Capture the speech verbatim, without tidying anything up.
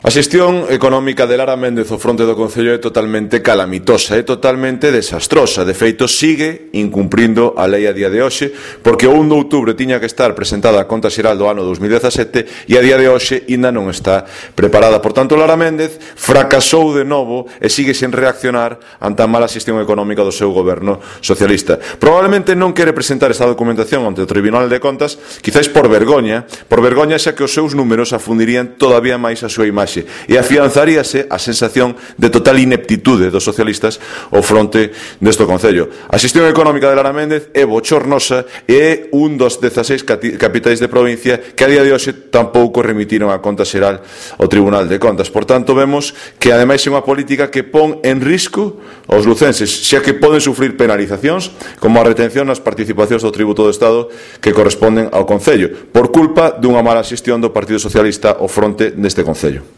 A xestión económica de Lara Méndez ao fronte do Concello é totalmente calamitosa, é totalmente desastrosa. De feito, sigue incumprindo a lei a día de hoxe, porque o un de outubro tiña que estar presentada a conta xeral do ano dous mil dezasete e a día de hoxe ainda non está preparada. Por tanto, Lara Méndez fracasou de novo e sigue sen reaccionar ante a mala xestión económica do seu goberno socialista. Probablemente non quere presentar esta documentación ante o Tribunal de Contas, quizáis por vergoña, por vergoña xa que os seus números afundirían todavía máis a súa imaxe e afianzaríase a sensación de total ineptitude dos socialistas ao fronte deste Concello. A xestión económica de Lara Méndez é bochornosa e é un dos dezaseis capitais de provincia que a día de hoxe tampouco remitiron a conta xeral ao Tribunal de Contas. Por tanto, vemos que ademais é unha política que pon en risco aos lucenses, xa que poden sufrir penalizacións como a retención nas participacións do tributo do Estado que corresponden ao Concello por culpa dunha mala xestión do Partido Socialista ao fronte deste Concello.